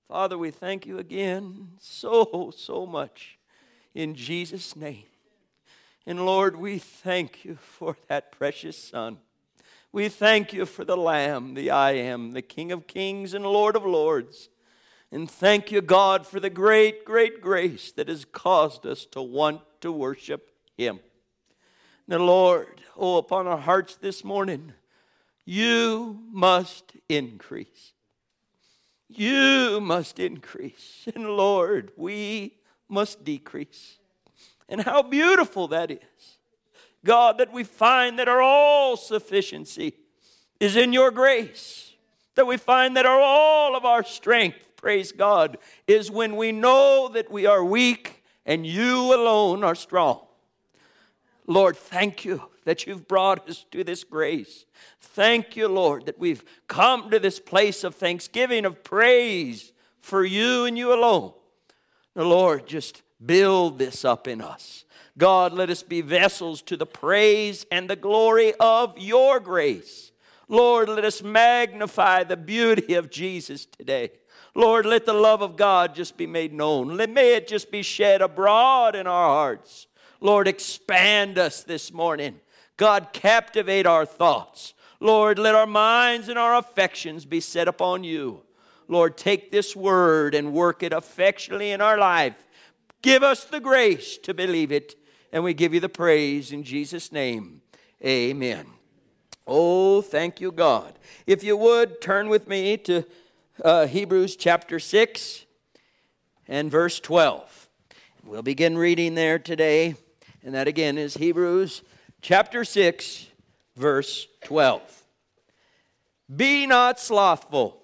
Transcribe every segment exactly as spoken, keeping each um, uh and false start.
Father, we thank you again so, so much in Jesus' name. And Lord, we thank you for that precious Son. We thank you for the Lamb, the I Am, the King of Kings and Lord of Lords. And thank you, God, for the great, great grace that has caused us to want to worship Him. Now, Lord, oh, upon our hearts this morning, you must increase. You must increase. And Lord, we must decrease. And how beautiful that is. God, that we find that our all sufficiency is in your grace. That we find that our all of our strength, praise God, is when we know that we are weak and you alone are strong. Lord, thank you that you've brought us to this grace. Thank you, Lord, that we've come to this place of thanksgiving, of praise for you and you alone. Now, Lord, just build this up in us. God, let us be vessels to the praise and the glory of your grace. Lord, let us magnify the beauty of Jesus today. Lord, let the love of God just be made known. May it just be shed abroad in our hearts. Lord, expand us this morning. God, captivate our thoughts. Lord, let our minds and our affections be set upon you. Lord, take this word and work it affectionately in our life. Give us the grace to believe it, and we give you the praise in Jesus' name. Amen. Oh, thank you, God. If you would, turn with me to uh, Hebrews chapter six and verse twelve. We'll begin reading there today. And that again is Hebrews chapter six, verse twelve. Be not slothful.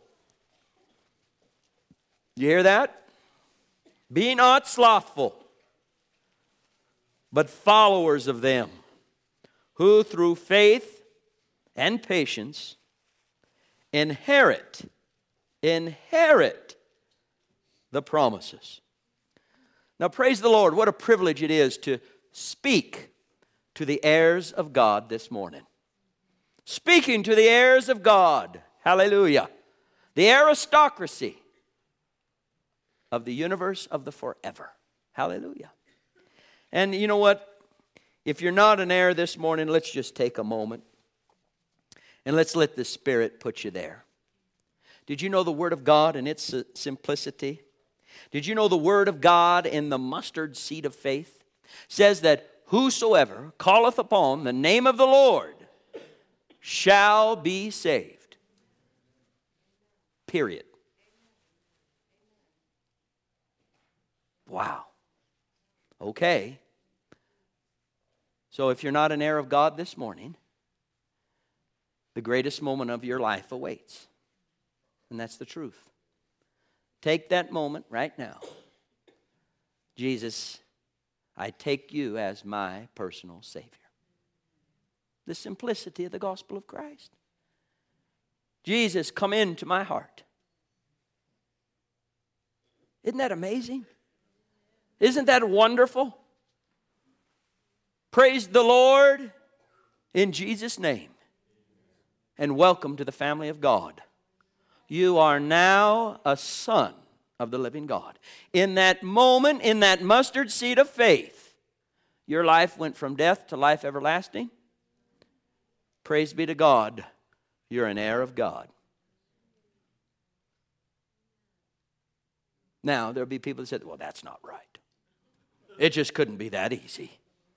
You hear that? Be not slothful, but followers of them, who through faith and patience inherit, inherit the promises. Now praise the Lord, what a privilege it is to speak to the heirs of God this morning. Speaking to the heirs of God. Hallelujah. The aristocracy of the universe of the forever. Hallelujah. And you know what? If you're not an heir this morning, let's just take a moment and let's let the Spirit put you there. Did you know the Word of God in its simplicity? Did you know the Word of God in the mustard seed of faith says that whosoever calleth upon the name of the Lord shall be saved. Period. Wow. Okay. So if you're not an heir of God this morning, the greatest moment of your life awaits. And that's the truth. Take that moment right now. Jesus, I take you as my personal Savior. The simplicity of the gospel of Christ. Jesus, come into my heart. Isn't that amazing? Isn't that wonderful? Praise the Lord in Jesus' name. And welcome to the family of God. You are now a son of the living God. In that moment, in that mustard seed of faith, your life went from death to life everlasting. Praise be to God. You're an heir of God. Now, there'll be people that say, well, that's not right. It just couldn't be that easy.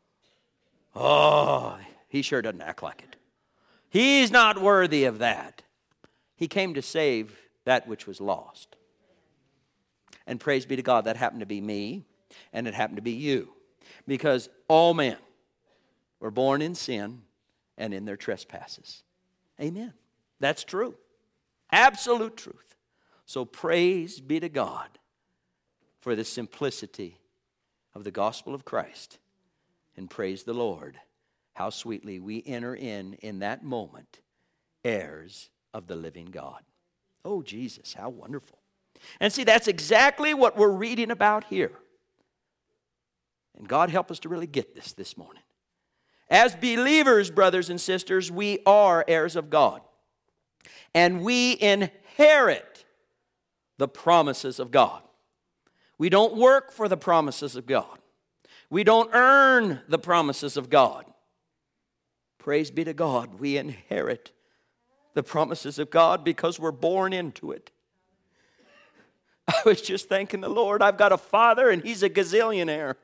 Oh, he sure doesn't act like it. He's not worthy of that. He came to save that which was lost. And praise be to God, that happened to be me, and it happened to be you. Because all men were born in sin and in their trespasses. Amen. That's true. Absolute truth. So praise be to God for the simplicity of the gospel of Christ. And praise the Lord, how sweetly we enter in, in that moment, heirs of the living God. Oh, Jesus, how wonderful. And see, that's exactly what we're reading about here. And God help us to really get this this morning. As believers, brothers and sisters, we are heirs of God. And we inherit the promises of God. We don't work for the promises of God. We don't earn the promises of God. Praise be to God, we inherit the promises of God because we're born into it. I was just thanking the Lord, I've got a father and he's a gazillionaire.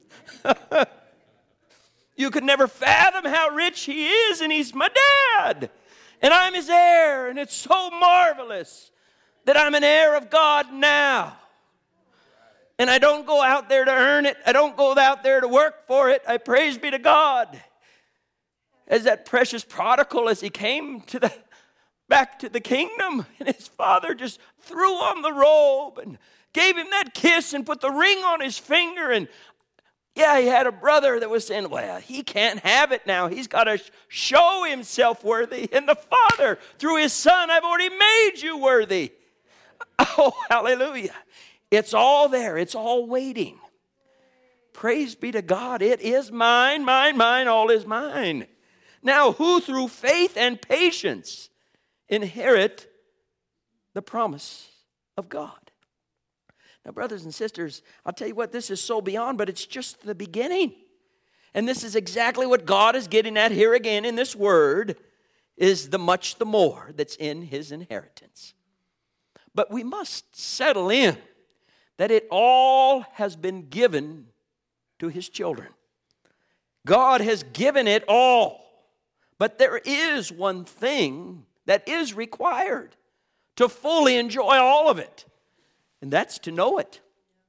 You could never fathom how rich he is, and he's my dad. And I'm his heir, and it's so marvelous that I'm an heir of God now. And I don't go out there to earn it. I don't go out there to work for it. I praise be to God. As that precious prodigal, as he came to the back to the kingdom, and his father just threw on the robe and gave him that kiss and put the ring on his finger. And yeah, he had a brother that was saying, well, he can't have it now. He's got to show himself worthy. And the father, through his son, I've already made you worthy. Oh, hallelujah. It's all there. It's all waiting. Praise be to God. It is mine, mine, mine, all is mine. Now, who through faith and patience inherit the promise of God? Now, brothers and sisters, I'll tell you what, this is so beyond, but it's just the beginning. And this is exactly what God is getting at here again in this word, is the much the more that's in his inheritance. But we must settle in that it all has been given to his children. God has given it all. But there is one thing that is required to fully enjoy all of it. And that's to know it.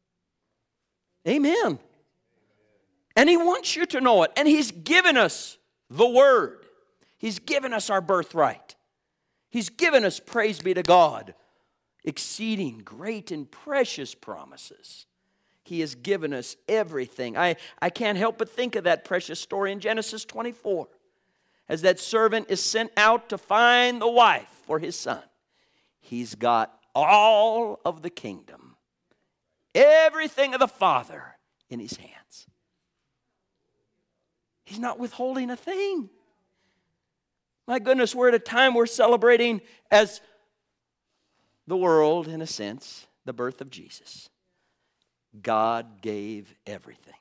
Amen. And he wants you to know it. And he's given us the word. He's given us our birthright. He's given us, praise be to God, exceeding great and precious promises. He has given us everything. I, I can't help but think of that precious story in Genesis twenty-four. As that servant is sent out to find the wife for his son. He's got all of the kingdom, everything of the Father in his hands. He's not withholding a thing. My goodness, we're at a time we're celebrating as the world, in a sense, the birth of Jesus. God gave everything.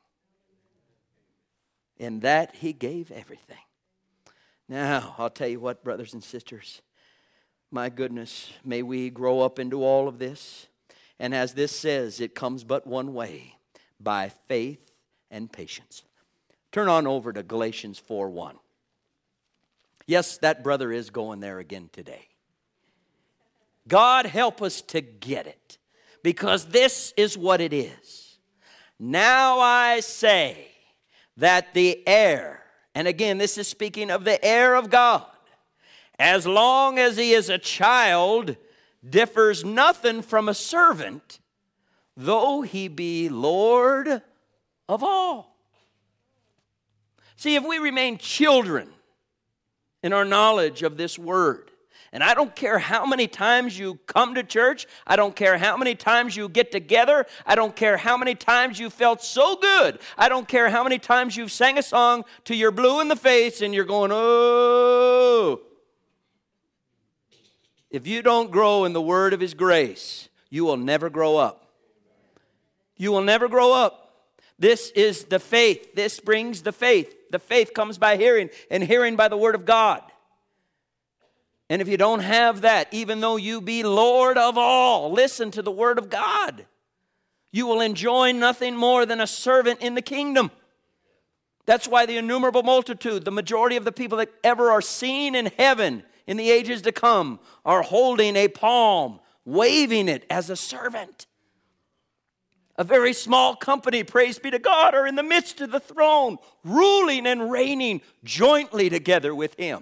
In that he gave everything. Now, I'll tell you what, brothers and sisters, my goodness, may we grow up into all of this. And as this says, it comes but one way, by faith and patience. Turn on over to Galatians four one. Yes, that brother is going there again today. God help us to get it, because this is what it is. Now I say that the heir, and again, this is speaking of the heir of God, as long as he is a child, differs nothing from a servant, though he be Lord of all. See, if we remain children in our knowledge of this word, and I don't care how many times you come to church, I don't care how many times you get together, I don't care how many times you felt so good, I don't care how many times you've sang a song till you're blue in the face and you're going, oh. If you don't grow in the word of his grace, you will never grow up. You will never grow up. This is the faith. This brings the faith. The faith comes by hearing, and hearing by the word of God. And if you don't have that, even though you be Lord of all, listen to the word of God. You will enjoy nothing more than a servant in the kingdom. That's why the innumerable multitude, the majority of the people that ever are seen in heaven in the ages to come, are holding a palm, waving it as a servant. A very small company, praise be to God, are in the midst of the throne, ruling and reigning jointly together with him.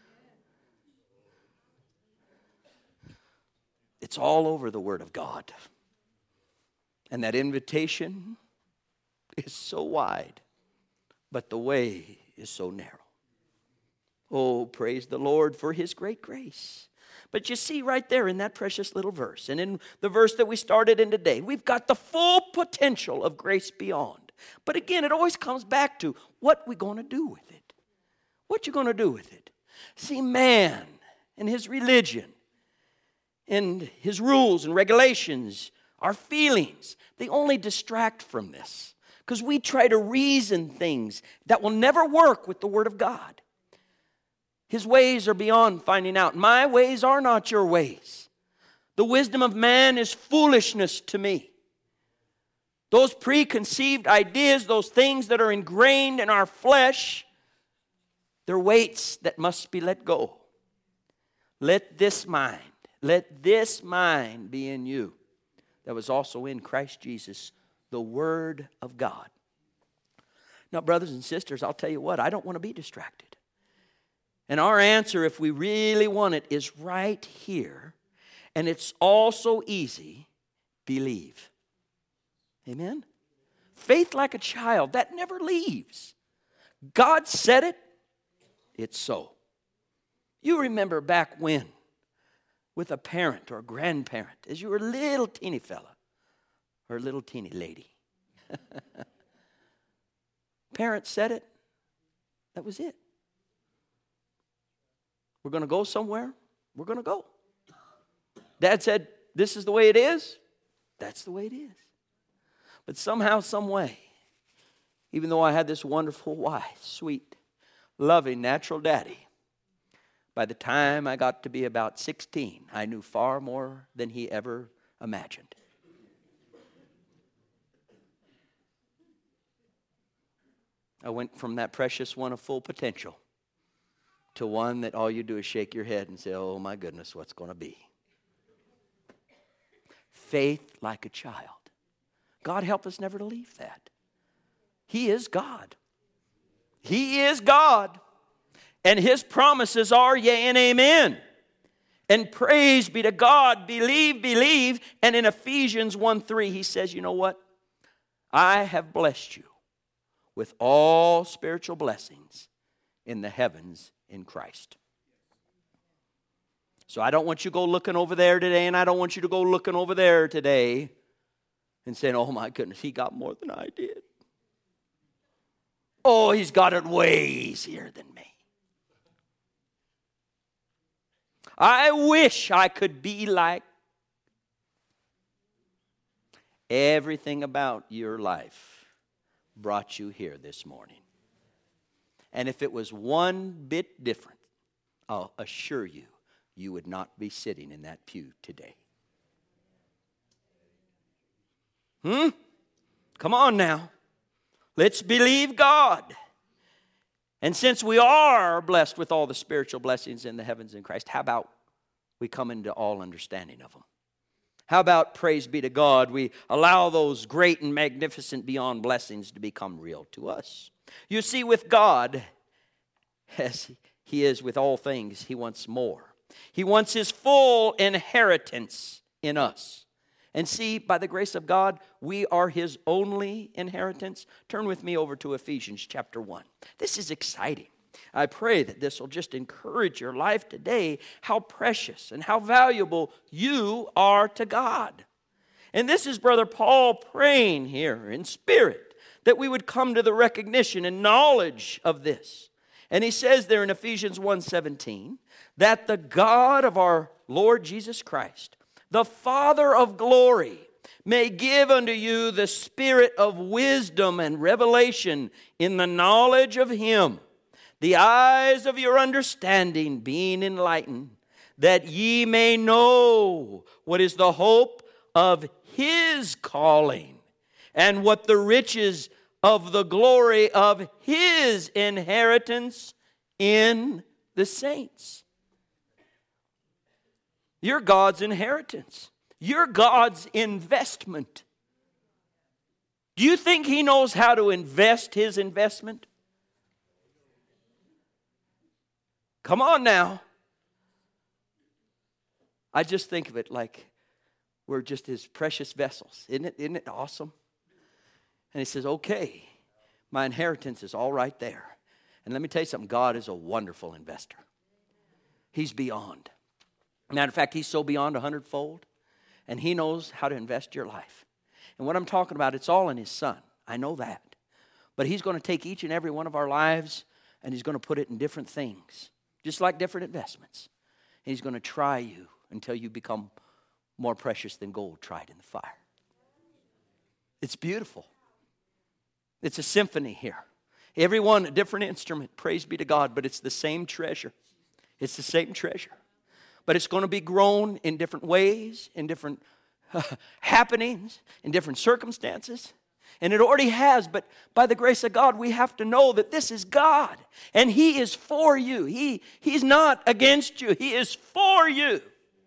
It's all over the Word of God. And that invitation is so wide, but the way is so narrow. Oh, praise the Lord for his great grace. But you see right there in that precious little verse, and in the verse that we started in today, we've got the full potential of grace beyond. But again, it always comes back to what we're going to do with it. What you going to do with it? See, man and his religion and his rules and regulations, our feelings, they only distract from this. Because we try to reason things that will never work with the Word of God. His ways are beyond finding out. My ways are not your ways. The wisdom of man is foolishness to me. Those preconceived ideas, those things that are ingrained in our flesh, they're weights that must be let go. Let this mind, let this mind be in you that was also in Christ Jesus, the Word of God. Now, brothers and sisters, I'll tell you what, I don't want to be distracted. And our answer, if we really want it, is right here. And it's all so easy. Believe. Amen? Faith like a child, that never leaves. God said it, it's so. You remember back when, with a parent or a grandparent, as you were a little teeny fella, or a little teeny lady. Parents said it, that was it. We're going to go somewhere, we're going to go. Dad said, this is the way it is, that's the way it is. But somehow, some way, even though I had this wonderful, wise, sweet, loving, natural daddy, by the time I got to be about sixteen, I knew far more than he ever imagined. I went from that precious one of full potential to one that all you do is shake your head and say, oh my goodness, what's going to be? Faith like a child. God help us never to leave that. He is God. He is God. And His promises are yea and amen. And praise be to God. Believe, believe. And in Ephesians one three, He says, you know what? I have blessed you with all spiritual blessings in the heavens in Christ. So I don't want you to go looking over there today, and I don't want you to go looking over there today and saying, oh my goodness, he got more than I did. Oh, he's got it way easier than me. I wish I could be like. Everything about your life brought you here this morning. And if it was one bit different, I'll assure you, you would not be sitting in that pew today. Hmm? Come on now. Let's believe God. And since we are blessed with all the spiritual blessings in the heavens in Christ, how about we come into all understanding of them? How about, praise be to God, we allow those great and magnificent beyond blessings to become real to us? You see, with God, as He is with all things, He wants more. He wants His full inheritance in us. And see, by the grace of God, we are His only inheritance. Turn with me over to Ephesians chapter one. This is exciting. I pray that this will just encourage your life today, how precious and how valuable you are to God. And this is Brother Paul praying here in spirit, that we would come to the recognition and knowledge of this. And he says there in Ephesians one seventeen, that the God of our Lord Jesus Christ, the Father of glory, may give unto you the spirit of wisdom and revelation in the knowledge of Him, the eyes of your understanding being enlightened, that ye may know what is the hope of His calling, and what the riches of the glory of His inheritance in the saints. You're God's inheritance. You're God's investment. Do you think He knows how to invest His investment? Come on now. I just think of it like we're just His precious vessels. Isn't it, isn't it awesome? And He says, okay, my inheritance is all right there. And let me tell you something, God is a wonderful investor. He's beyond. Matter of fact, He's so beyond a hundredfold, and He knows how to invest your life. And what I'm talking about, it's all in His Son. I know that. But He's going to take each and every one of our lives, and He's going to put it in different things, just like different investments. And He's going to try you until you become more precious than gold tried in the fire. It's beautiful. It's a symphony here. Everyone a different instrument, praise be to God, but it's the same treasure. It's the same treasure. But it's going to be grown in different ways, in different uh, happenings, in different circumstances. And it already has, but by the grace of God, we have to know that this is God. And He is for you. He, he's not against you. He is for you.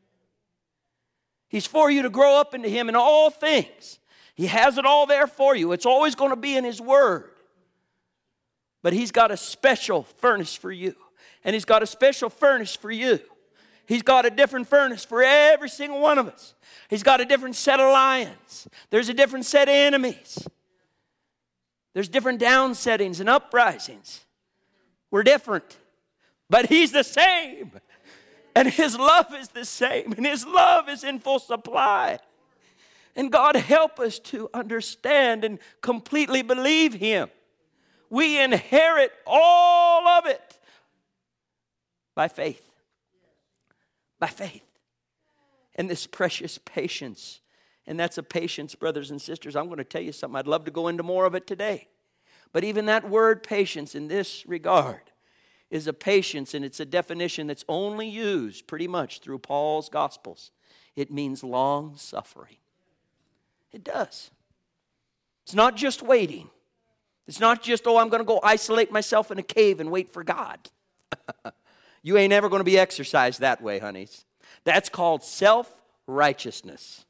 He's for you to grow up into Him in all things. He has it all there for you. It's always going to be in His Word. But He's got a special furnace for you. And He's got a special furnace for you. He's got a different furnace for every single one of us. He's got a different set of lions. There's a different set of enemies. There's different downsettings and uprisings. We're different. But He's the same. And His love is the same. And His love is in full supply. And God help us to understand and completely believe Him. We inherit all of it by faith. By faith. And this precious patience. And that's a patience, brothers and sisters. I'm going to tell you something. I'd love to go into more of it today. But even that word patience in this regard is a patience, and it's a definition that's only used pretty much through Paul's Gospels. It means long suffering. It does. It's not just waiting. It's not just, oh, I'm going to go isolate myself in a cave and wait for God. You ain't ever going to be exercised that way, honeys. That's called self-righteousness.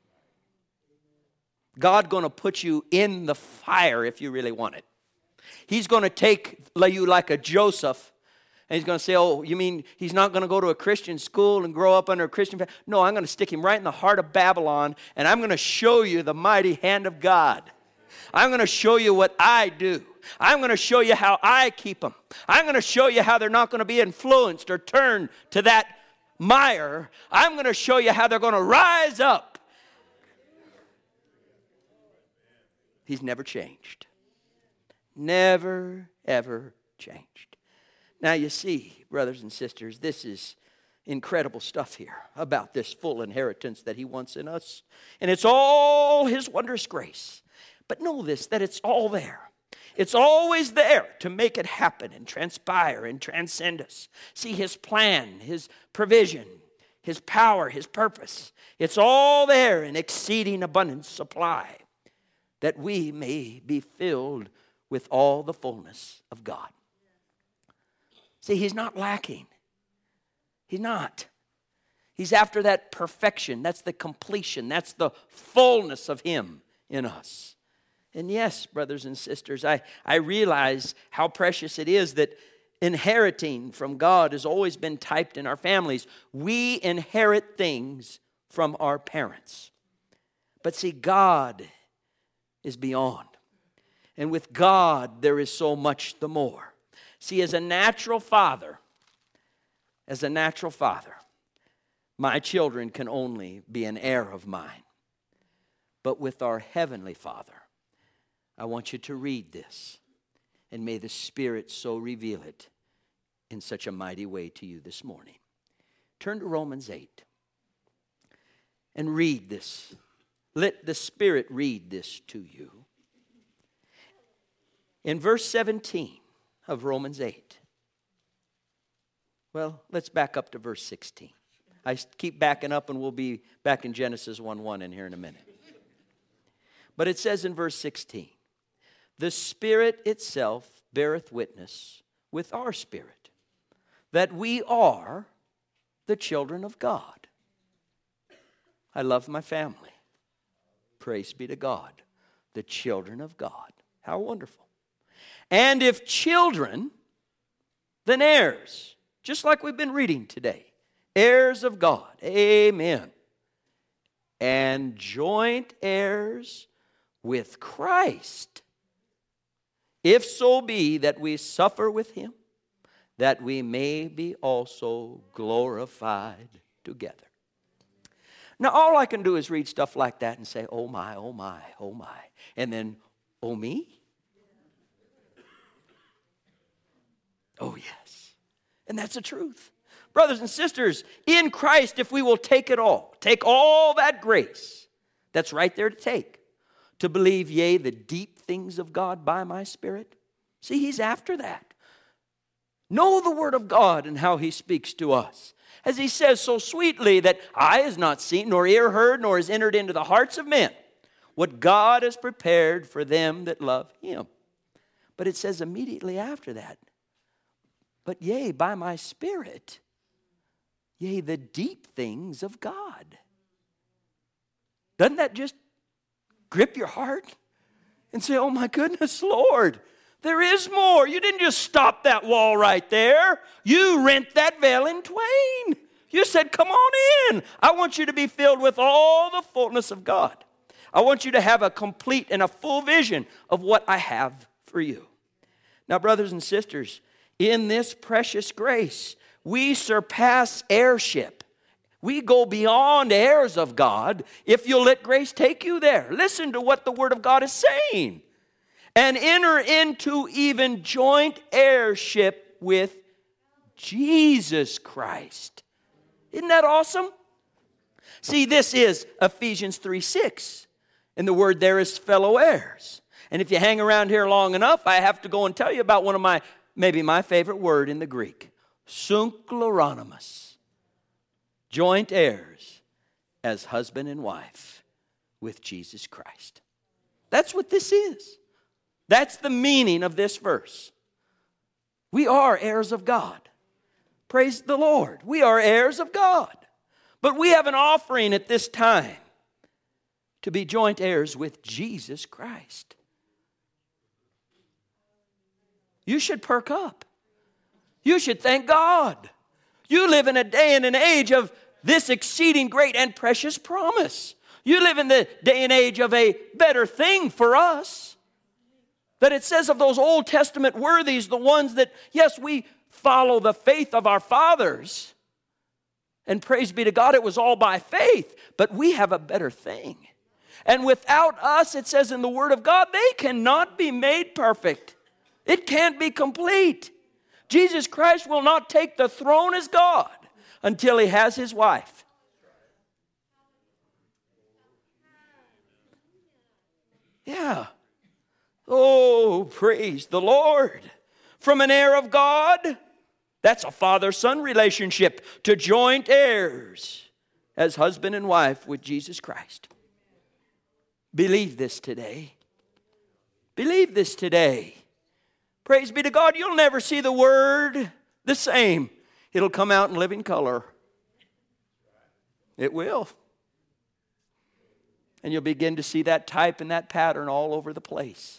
God's going to put you in the fire if you really want it. He's going to take you like a Joseph, and He's going to say, oh, you mean he's not going to go to a Christian school and grow up under a Christian family? No, I'm going to stick him right in the heart of Babylon, and I'm going to show you the mighty hand of God. I'm going to show you what I do. I'm going to show you how I keep them. I'm going to show you how they're not going to be influenced or turned to that mire. I'm going to show you how they're going to rise up. He's never changed. Never, ever changed. Now you see, brothers and sisters, this is incredible stuff here about this full inheritance that He wants in us. And it's all His wondrous grace. But know this, that it's all there. It's always there to make it happen and transpire and transcend us. See His plan, His provision, His power, His purpose. It's all there in exceeding abundant supply, that we may be filled with all the fullness of God. See, He's not lacking. He's not. He's after that perfection. That's the completion. That's the fullness of Him in us. And yes, brothers and sisters, I, I realize how precious it is that inheriting from God has always been typed in our families. We inherit things from our parents. But see, God is beyond. And with God, there is so much the more. See, as a natural father, as a natural father, my children can only be an heir of mine. But with our Heavenly Father, I want you to read this, and may the Spirit so reveal it in such a mighty way to you this morning. Turn to Romans eight and read this. Let the Spirit read this to you. In verse seventeen of Romans eight, well, let's back up to verse sixteen. I keep backing up, and we'll be back in Genesis one one in here in a minute. But it says in verse sixteen, the Spirit itself beareth witness with our spirit that we are the children of God. I love my family. Praise be to God. The children of God. How wonderful. And if children, then heirs. Just like we've been reading today. Heirs of God. Amen. And joint heirs with Christ. If so be that we suffer with Him, that we may be also glorified together. Now, all I can do is read stuff like that and say, oh my, oh my, oh my. And then, oh me? Oh yes. And that's the truth. Brothers and sisters, in Christ, if we will take it all, take all that grace that's right there to take, to believe, yea, the deep things of God by my Spirit. See, he's after that. Know the Word of God and how he speaks to us. As he says so sweetly that eye has not seen, nor ear heard, nor has entered into the hearts of men what God has prepared for them that love him. But it says immediately after that, but yea, by my Spirit, yea, the deep things of God. Doesn't that just grip your heart and say, oh my goodness, Lord, there is more. You didn't just stop that wall right there. You rent that veil in twain. You said, come on in. I want you to be filled with all the fullness of God. I want you to have a complete and a full vision of what I have for you. Now, brothers and sisters, in this precious grace, we surpass heirship. We go beyond heirs of God if you'll let grace take you there. Listen to what the Word of God is saying. And enter into even joint heirship with Jesus Christ. Isn't that awesome? See, this is Ephesians three six. And the word there is fellow heirs. And if you hang around here long enough, I have to go and tell you about one of my, maybe my favorite word in the Greek. Synchloronymous. Joint heirs as husband and wife with Jesus Christ. That's what this is. That's the meaning of this verse. We are heirs of God. Praise the Lord. We are heirs of God. But we have an offering at this time to be joint heirs with Jesus Christ. You should perk up. You should thank God. You live in a day and an age of this exceeding great and precious promise. You live in the day and age of a better thing for us. That it says of those Old Testament worthies, the ones that, yes, we follow the faith of our fathers. And praise be to God, it was all by faith. But we have a better thing. And without us, it says in the Word of God, they cannot be made perfect. It can't be complete. Jesus Christ will not take the throne as God until he has his wife. Yeah. Oh, praise the Lord. From an heir of God, that's a father-son relationship, to joint heirs as husband and wife with Jesus Christ. Believe this today. Believe this today. Praise be to God, you'll never see the word the same. It'll come out in living color. It will. And you'll begin to see that type and that pattern all over the place.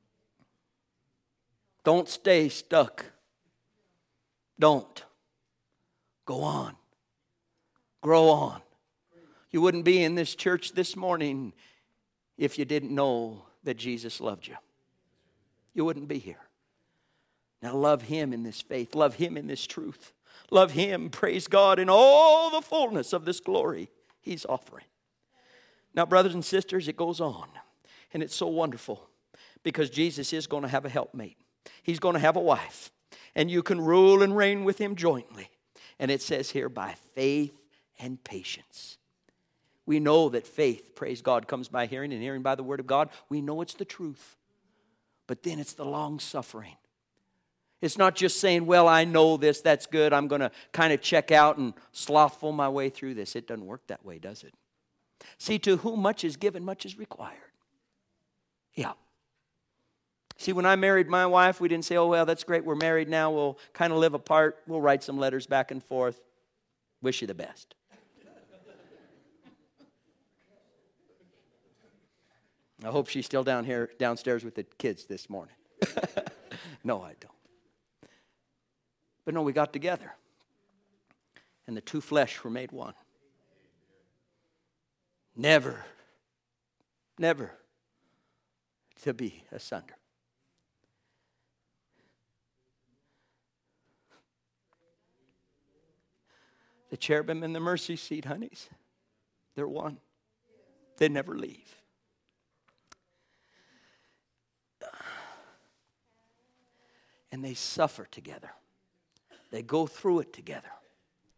Don't stay stuck. Don't. Go on. Grow on. You wouldn't be in this church this morning if you didn't know that Jesus loved you. You wouldn't be here. Now love him in this faith. Love him in this truth. Love him, praise God, in all the fullness of this glory he's offering. Now, brothers and sisters, it goes on. And it's so wonderful because Jesus is going to have a helpmate. He's going to have a wife. And you can rule and reign with him jointly. And it says here, by faith and patience. We know that faith, praise God, comes by hearing, and hearing by the word of God. We know it's the truth. But then it's the long suffering. It's not just saying, well, I know this, that's good. I'm going to kind of check out and slothful my way through this. It doesn't work that way, does it? See, to whom much is given, much is required. Yeah. See, when I married my wife, we didn't say, oh, well, that's great. We're married now. We'll kind of live apart. We'll write some letters back and forth. Wish you the best. I hope she's still down here, downstairs with the kids this morning. No, I don't. But no, we got together. And the two flesh were made one. Never, never to be asunder. The cherubim and the mercy seat, honeys, they're one. They never leave. And they suffer together. They go through it together.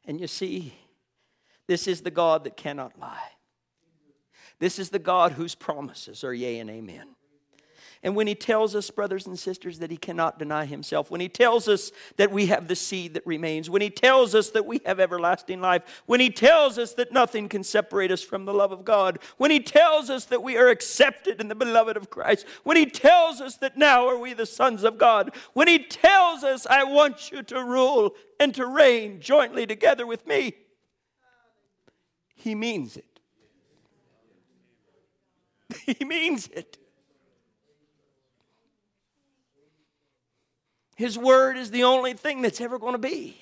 And you see, this is the God that cannot lie. This is the God whose promises are yea and amen. And when he tells us, brothers and sisters, that he cannot deny himself, when he tells us that we have the seed that remains, when he tells us that we have everlasting life, when he tells us that nothing can separate us from the love of God, when he tells us that we are accepted in the beloved of Christ, when he tells us that now are we the sons of God, when he tells us, I want you to rule and to reign jointly together with me, he means it. He means it. His word is the only thing that's ever going to be.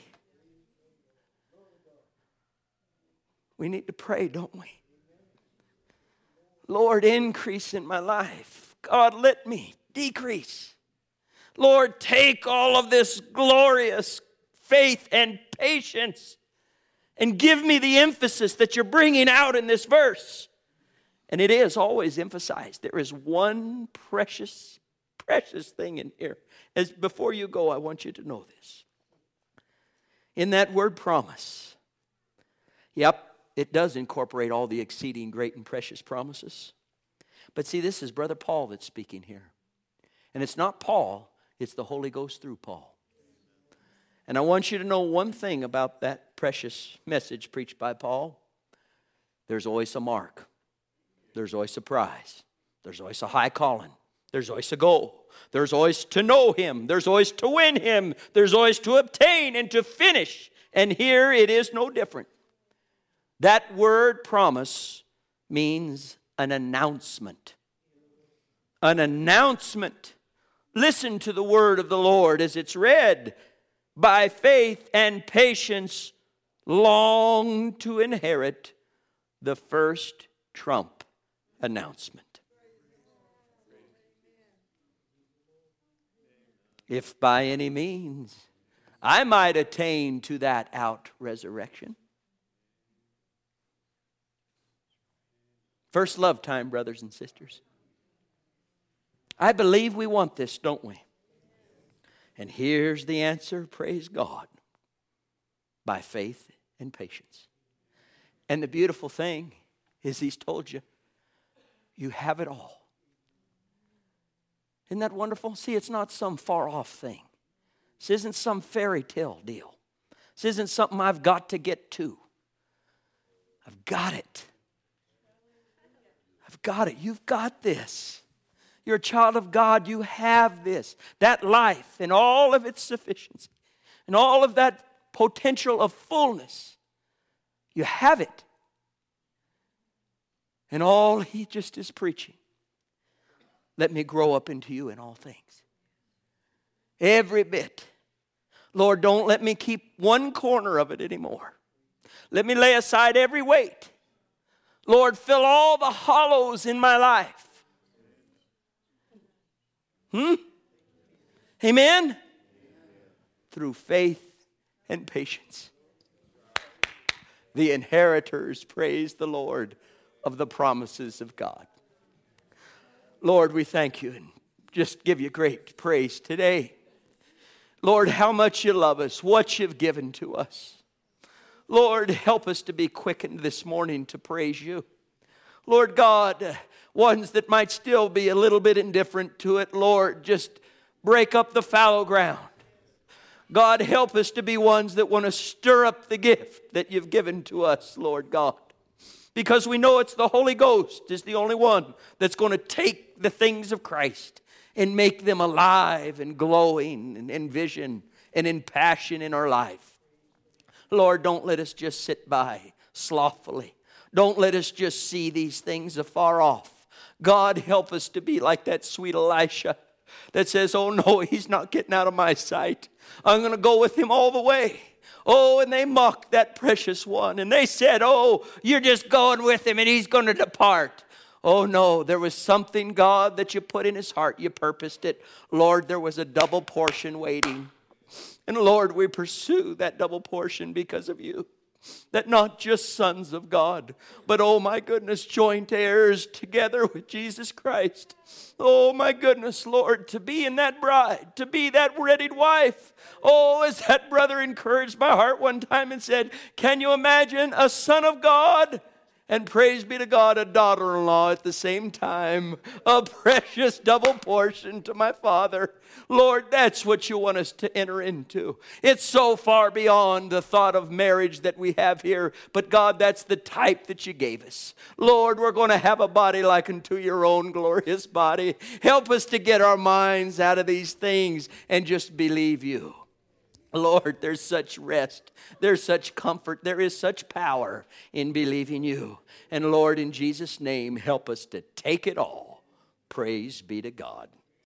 We need to pray, don't we? Lord, increase in my life. God, let me decrease. Lord, take all of this glorious faith and patience and give me the emphasis that you're bringing out in this verse. And it is always emphasized. There is one precious, precious thing in here. As before you go, I want you to know this. In that word promise, yep, it does incorporate all the exceeding great and precious promises. But see, this is Brother Paul that's speaking here. And it's not Paul, it's the Holy Ghost through Paul. And I want you to know one thing about that precious message preached by Paul. There's always a mark. There's always a prize. There's always a high calling. There's always a goal. There's always to know him. There's always to win him. There's always to obtain and to finish. And here it is no different. That word promise means an announcement. An announcement. Listen to the word of the Lord as it's read. By faith and patience, long to inherit the first trump announcement. If by any means I might attain to that out resurrection. First love time, brothers and sisters. I believe we want this, don't we? And here's the answer, praise God. By faith and patience. And the beautiful thing is he's told you, you have it all. Isn't that wonderful? See, it's not some far-off thing. This isn't some fairy tale deal. This isn't something I've got to get to. I've got it. I've got it. You've got this. You're a child of God. You have this. That life and all of its sufficiency and all of that potential of fullness. You have it. And all he just is preaching. Let me grow up into you in all things. Every bit. Lord, don't let me keep one corner of it anymore. Let me lay aside every weight. Lord, fill all the hollows in my life. Hmm? Amen? Through faith and patience. The inheritors praise the Lord of the promises of God. Lord, we thank you and just give you great praise today. Lord, how much you love us, what you've given to us. Lord, help us to be quickened this morning to praise you. Lord God, ones that might still be a little bit indifferent to it, Lord, just break up the fallow ground. God, help us to be ones that want to stir up the gift that you've given to us, Lord God. Because we know it's the Holy Ghost is the only one that's going to take the things of Christ and make them alive and glowing and in vision and in passion in our life. Lord, don't let us just sit by slothfully. Don't let us just see these things afar off. God, help us to be like that sweet Elisha that says, oh no, he's not getting out of my sight. I'm going to go with him all the way. Oh, and they mocked that precious one. And they said, oh, you're just going with him and he's going to depart. Oh, no, there was something, God, that you put in his heart. You purposed it. Lord, there was a double portion waiting. And Lord, we pursue that double portion because of you. that not just sons of God, but oh my goodness, joint heirs together with Jesus Christ. Oh my goodness, Lord, to be in that bride, to be that wedded wife. Oh, as that brother encouraged my heart one time and said, can you imagine a son of God? And praise be to God, a daughter-in-law at the same time. A precious double portion to my Father. Lord, that's what you want us to enter into. It's so far beyond the thought of marriage that we have here. But God, that's the type that you gave us. Lord, we're going to have a body like unto your own glorious body. Help us to get our minds out of these things and just believe you. Lord, there's such rest, there's such comfort, there is such power in believing you. And Lord, in Jesus' name, help us to take it all. Praise be to God.